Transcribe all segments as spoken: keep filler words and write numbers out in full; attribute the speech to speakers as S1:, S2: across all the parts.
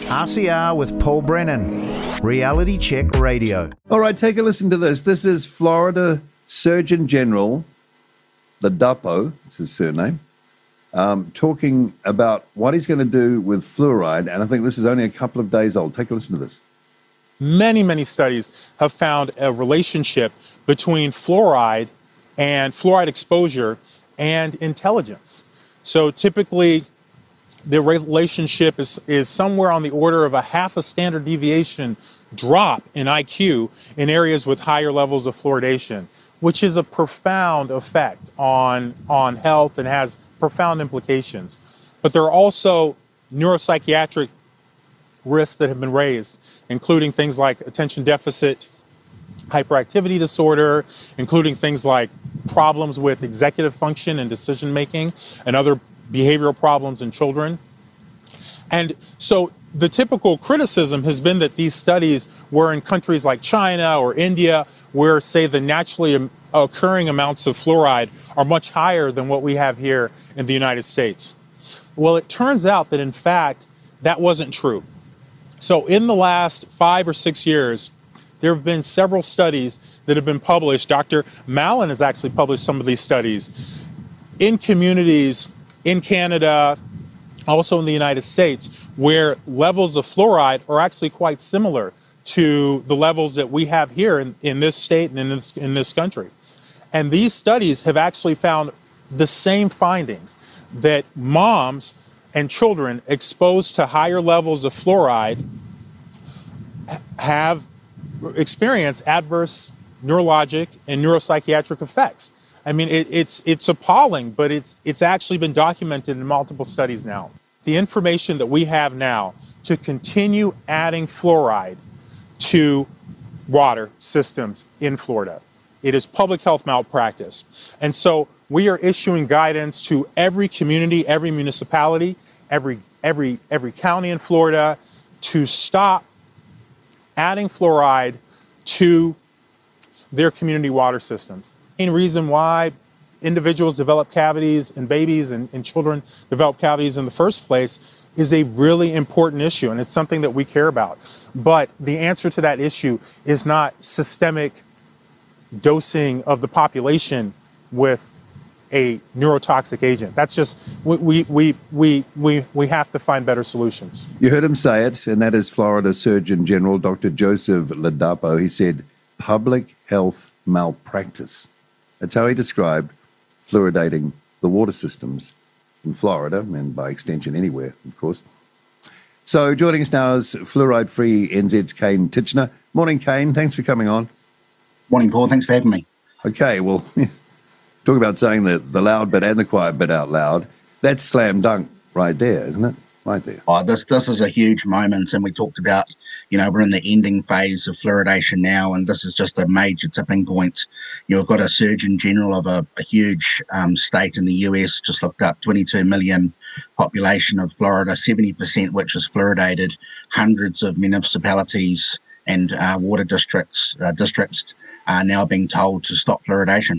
S1: R C R with Paul Brennan, Reality Check Radio.
S2: All right, take a listen to this. This is Florida Surgeon General Ladapo, it's his surname, um, talking about what he's going to do with fluoride, and I think this is only a couple of days old. Take a listen to this.
S3: Many, many studies have found a relationship between fluoride and fluoride exposure and intelligence. So typically, the relationship is, is somewhere on the order of a half a standard deviation drop in I Q in areas with higher levels of fluoridation, which is a profound effect on, on health and has profound implications. But there are also neuropsychiatric risks that have been raised, including things like attention deficit hyperactivity disorder, including things like problems with executive function and decision making and other behavioral problems in children. And so the typical criticism has been that these studies were in countries like China or India, where, say, the naturally occurring amounts of fluoride are much higher than what we have here in the United States. Well, it turns out that, in fact, that wasn't true. So in the last five or six years, there have been several studies that have been published. Doctor Mallon has actually published some of these studies in communities in Canada, also in the United States, where levels of fluoride are actually quite similar to the levels that we have here in, in this state and in this, in this country. And these studies have actually found the same findings, that moms and children exposed to higher levels of fluoride have experienced adverse neurologic and neuropsychiatric effects. I mean, it, it's it's appalling, but it's it's actually been documented in multiple studies now. The information that we have now to continue adding fluoride to water systems in Florida, it is public health malpractice. And so we are issuing guidance to every community, every municipality, every every every county in Florida to stop adding fluoride to their community water systems. The main reason why individuals develop cavities and babies and, and children develop cavities in the first place is a really important issue, and it's something that we care about. But the answer to that issue is not systemic dosing of the population with a neurotoxic agent. That's just, we, we, we, we, we, we have to find better solutions.
S2: You heard him say it, and that is Florida Surgeon General Doctor Joseph Ladapo. He said, public health malpractice. That's how he described fluoridating the water systems in Florida, and by extension anywhere, of course. So joining us now is fluoride-free N Z's Kane Titchener. Morning, Kane. Thanks for coming on.
S4: Morning, Paul. Thanks for having me.
S2: Okay, well, talk about saying the, the loud bit and the quiet bit out loud. That's slam dunk right there, isn't it? Right there.
S4: Oh, this this is a huge moment, and we talked about, you know, we're in the ending phase of fluoridation now, and this is just a major tipping point. You know, we've got a Surgeon General of a, a huge um, state in the U S, just looked up twenty-two million population of Florida, seventy percent which is fluoridated, hundreds of municipalities and uh, water districts uh, districts are now being told to stop fluoridation.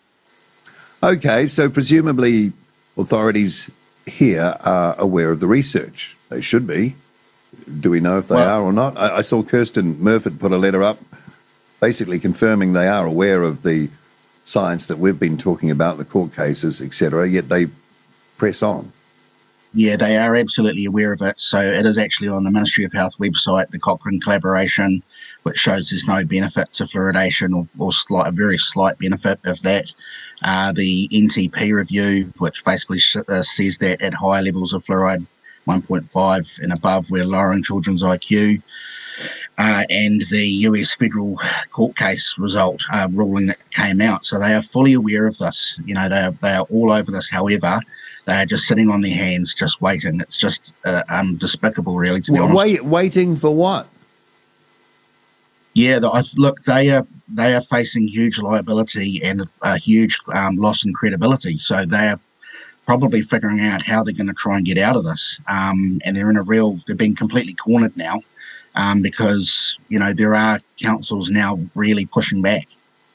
S2: Okay, so presumably authorities here are aware of the research. They should be. Do we know if they well, are or not? I, I saw Kirsten Murphy put a letter up basically confirming they are aware of the science that we've been talking about, the court cases, et cetera, yet they press on.
S4: Yeah, they are absolutely aware of it. So it is actually on the Ministry of Health website, the Cochrane collaboration, which shows there's no benefit to fluoridation or, or slight, a very slight benefit of that. Uh, the N T P review, which basically sh- uh, says that at high levels of fluoride, one point five and above, we're lowering children's I Q. Uh, and the U S federal court case result uh, ruling that came out. So they are fully aware of this. You know, they are, they are all over this. However, they are just sitting on their hands, just waiting. It's just uh, um, despicable, really, to be
S2: well,
S4: honest.
S2: Wait, waiting for what?
S4: Yeah, the, I, look, they are they are facing huge liability and a huge um, loss in credibility. So they are probably figuring out how they're going to try and get out of this. Um, and they're in a real, they're being completely cornered now um, because, you know, there are councils now really pushing back.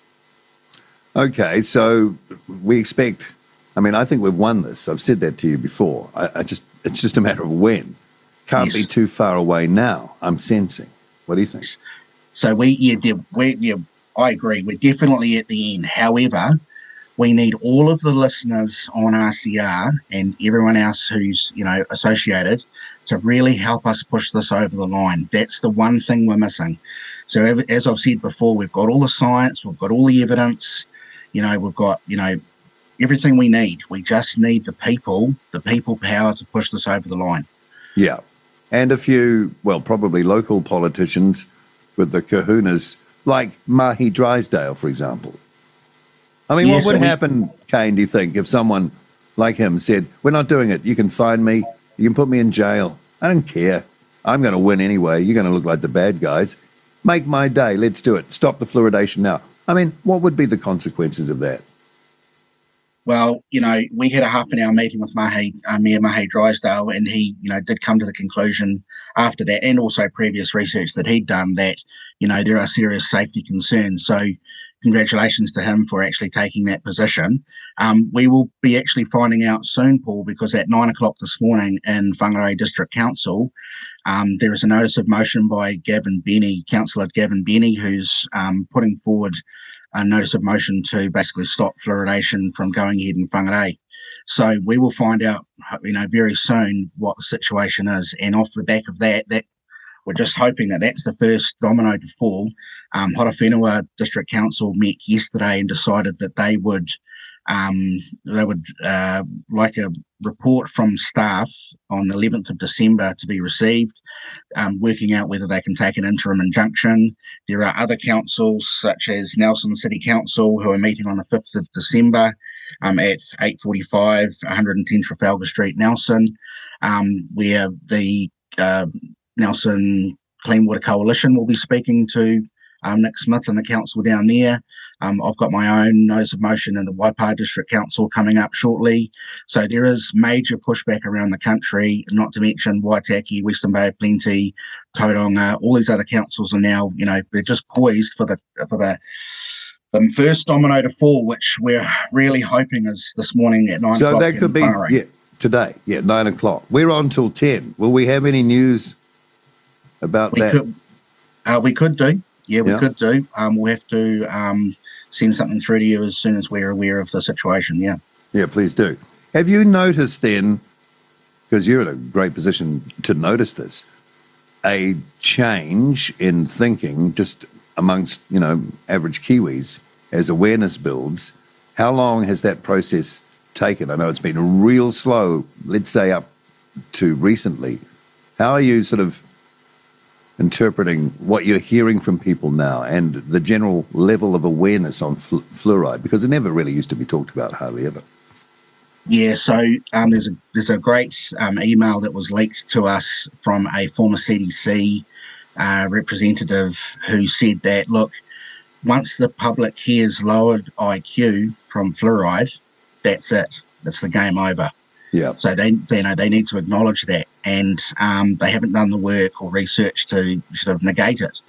S2: Okay, so we expect, I mean, I think we've won this. I've said that to you before. I, I just, it's just a matter of when. can't
S4: Yes.
S2: be too far away now, I'm sensing. What do you think?
S4: So we, yeah, de- we, yeah, I agree. We're definitely at the end. However, we need all of the listeners on R C R and everyone else who's, you know, associated to really help us push this over the line. That's the one thing we're missing. So as I've said before, we've got all the science, we've got all the evidence, you know, we've got, you know, everything we need. We just need the people, the people power to push this over the line.
S2: Yeah. And a few, well, probably local politicians with the kahunas, like Mahi Drysdale, for example. I mean,
S4: Yeah,
S2: what
S4: so
S2: would
S4: we-
S2: happen, Kane, do you think, if someone like him said, we're not doing it, you can fine me, you can put me in jail, I don't care, I'm going to win anyway, you're going to look like the bad guys, make my day, let's do it, stop the fluoridation now. I mean, what would be the consequences of that?
S4: Well, you know, we had a half an hour meeting with Mahi, uh, Mayor Mahi Drysdale, and he, you know, did come to the conclusion after that, and also previous research that he'd done, that, you know, there are serious safety concerns. So congratulations to him for actually taking that position. Um, we will be actually finding out soon, Paul, because at nine o'clock this morning in Whangarei District Council, um, there is a notice of motion by Gavin Benny, Councillor Gavin Benny, who's um, putting forward a notice of motion to basically stop fluoridation from going ahead in Whangarei. So we will find out, you know, very soon what the situation is, and off the back of that, that we're just hoping that that's the first domino to fall. Um, Horowhenua District Council met yesterday and decided that they would um, they would uh, like a report from staff on the eleventh of December to be received, um, working out whether they can take an interim injunction. There are other councils, such as Nelson City Council, who are meeting on the fifth of December um, at eight forty-five, one hundred ten Trafalgar Street, Nelson, um, where the uh, Nelson Clean Water Coalition will be speaking to um, Nick Smith and the council down there. Um, I've got my own notice of motion in the Waipa District Council coming up shortly. So there is major pushback around the country, not to mention Waitaki, Western Bay of Plenty, Tauranga. All these other councils are now, you know, they're just poised for the for the, the first domino to fall, which we're really hoping is this morning at nine
S2: So
S4: o'clock.
S2: that could be,
S4: Whangarei.
S2: yeah, today, yeah, nine o'clock. We're on till ten. Will we have any news about
S4: We
S2: that?
S4: could, uh, we could do. Yeah, we
S2: Yeah.
S4: could do. Um, we'll have to um, send something through to you as soon as we're aware of the situation. Yeah.
S2: Yeah, please do. Have you noticed then, because you're in a great position to notice this, a change in thinking just amongst, you know, average Kiwis as awareness builds? How long has that process taken? I know it's been real slow, let's say up to recently. How are you sort of interpreting what you're hearing from people now and the general level of awareness on fl- fluoride? Because it never really used to be talked about, hardly ever.
S4: Yeah, so um, there's a there's a great um, email that was leaked to us from a former C D C uh, representative who said that, look, once the public hears lowered I Q from fluoride, that's it. That's the game over.
S2: Yeah.
S4: So they, they you know they need to acknowledge that, and um, they haven't done the work or research to sort of negate it.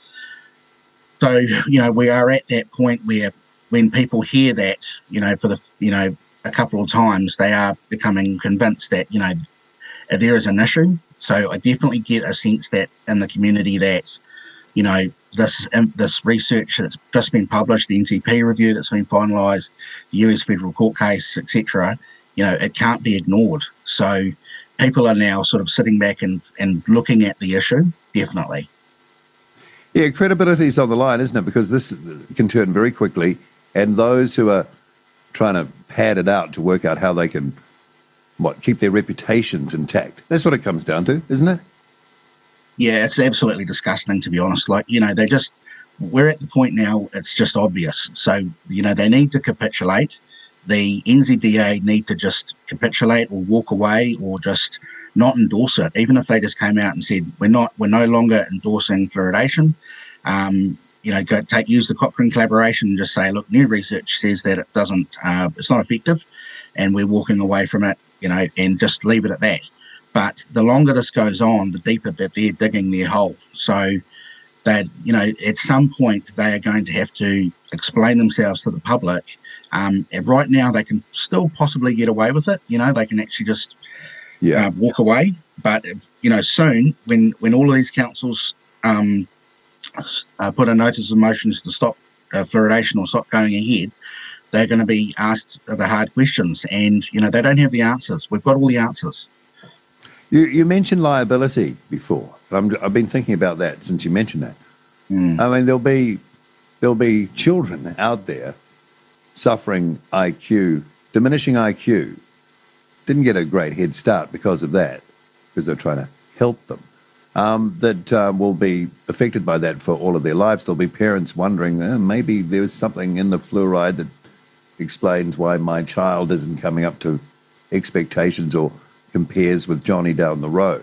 S4: So you know we are at that point where when people hear that, you know, for the you know a couple of times, they are becoming convinced that you know there is an issue. So I definitely get a sense that in the community that you know this um, this research that's just been published, the N T P review that's been finalised, the U S federal court case, et cetera. You know, it can't be ignored. So people are now sort of sitting back and, and looking at the issue, definitely.
S2: Yeah, credibility is on the line, isn't it? Because this can turn very quickly, and those who are trying to pad it out to work out how they can, what, keep their reputations intact. That's what it comes down to, isn't it?
S4: Yeah, it's absolutely disgusting, to be honest. Like, you know, they just, we're at the point now, it's just obvious. So, you know, they need to capitulate. The N Z D A need to just capitulate or walk away or just not endorse it. Even if they just came out and said, we're not, we're no longer endorsing fluoridation. Um, you know, go take, use the Cochrane collaboration and just say, look, new research says that it doesn't, uh, it's not effective and we're walking away from it, you know, and just leave it at that. But the longer this goes on, the deeper that they're digging their hole. So that, you know, at some point they are going to have to explain themselves to the public. Um, and right now they can still possibly get away with it. You know, they can actually just
S2: Yeah.
S4: uh, walk away. but you know, soon when when all of these councils um, uh, put a notice of motions to stop uh, fluoridation or stop going ahead, they're going to be asked the hard questions, and you know they don't have the answers. We've got all the answers.
S2: You, you mentioned liability before. I'm, I've been thinking about that since you mentioned that. Mm. I mean, there'll be there'll be children out there suffering I Q, diminishing I Q. Didn't get a great head start because of that, because they're trying to help them. Um, that uh, will be affected by that for all of their lives. There'll be parents wondering, eh, maybe there's something in the fluoride that explains why my child isn't coming up to expectations or compares with Johnny down the road.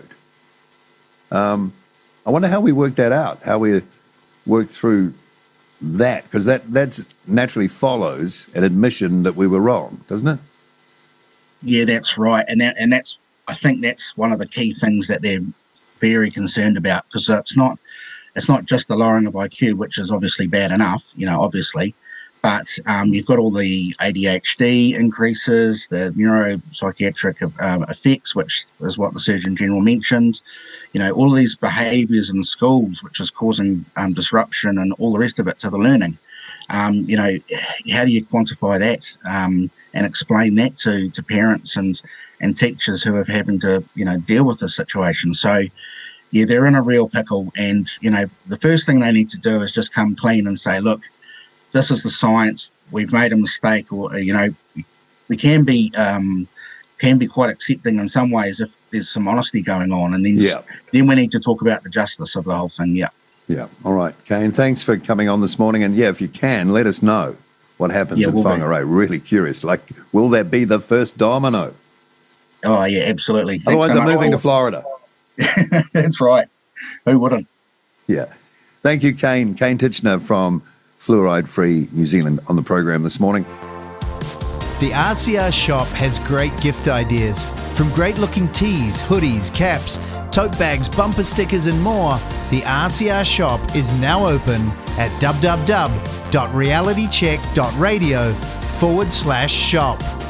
S2: Um, I wonder how we work that out, how we work through that, because that that's naturally follows an admission that we were wrong, doesn't it?
S4: Yeah, that's right, and that and that's I think that's one of the key things that they're very concerned about, because it's not it's not just the lowering of I Q, which is obviously bad enough, you know, obviously. But um, you've got all the A D H D increases, the neuropsychiatric um, effects, which is what the Surgeon General mentioned. You know, all of these behaviours in schools, which is causing um, disruption and all the rest of it to the learning. Um, you know, how do you quantify that um, and explain that to, to parents and, and teachers who are having to, you know, deal with the situation? So, yeah, they're in a real pickle. And, you know, the first thing they need to do is just come clean and say, look, this is the science. We've made a mistake, or you know, we can be um, can be quite accepting in some ways if there's some honesty going on, and then
S2: yeah.
S4: then we need to talk about the justice of the whole thing. Yeah,
S2: yeah. All right, Kane. Thanks for coming on this morning, and yeah, if you can, let us know what happens
S4: yeah,
S2: in
S4: we'll
S2: Whangarei. Really curious. Like, will that be the first domino?
S4: Oh yeah, absolutely.
S2: Otherwise,
S4: so
S2: I'm moving to Florida.
S4: That's right. Who wouldn't?
S2: Yeah. Thank you, Kane. Kane Titchener from Fluoride Free New Zealand on the program this morning.
S1: The R C R shop has great gift ideas. From great looking tees, hoodies, caps, tote bags, bumper stickers and more, the R C R shop is now open at www.realitycheck.radio forward slash shop.